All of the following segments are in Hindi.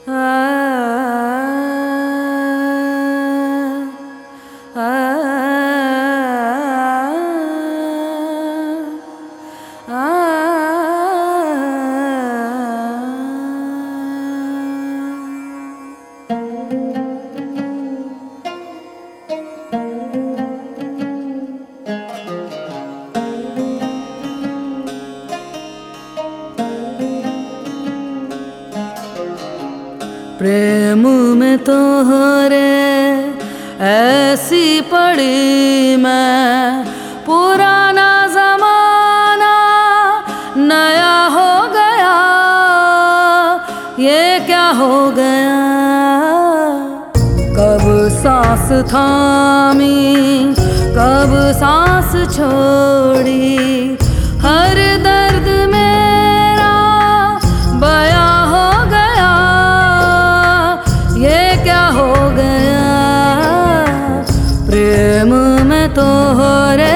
प्रेम में तोहरे ऐसी पड़ी मैं, पुराना जमाना नया हो गया, ये क्या हो गया। कब सांस थामी कब सांस छोड़ी, हर दर्द मेरा बया हो गया, ये क्या हो गया। प्रेम में तोहरे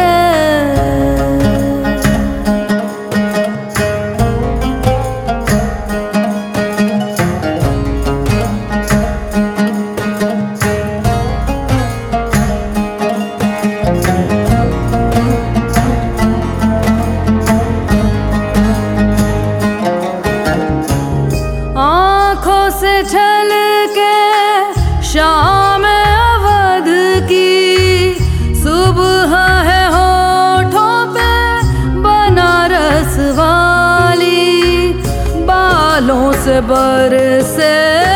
आँखों से झलके शाम अवध की, सुबह है होठों पे बनारस वाली, बालों से बरसे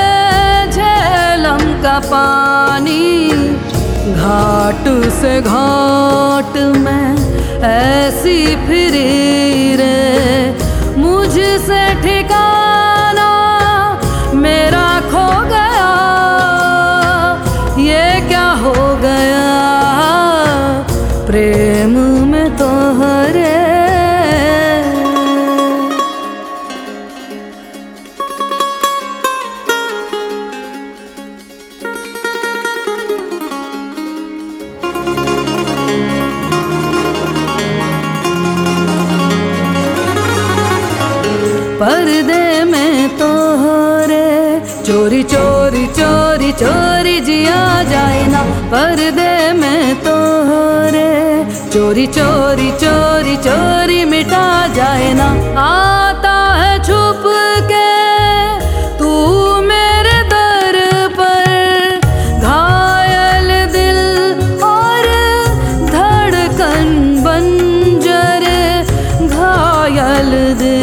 झेलम का पानी, घाट से घाट में ऐसी फिरी रे, मुझसे ठिकाना मेरा खो गया, ये क्या हो गया। प्रेम में तोहरे पर्दे में तोहरे चोरी चोरी चोरी चोरी जिया जाए ना, पर्दे में तोहरे चोरी चोरी चोरी चोरी मिटा जाए ना। आता है छुप के तू मेरे दर पर, घायल दिल और धड़कन बंजर, घायल दिल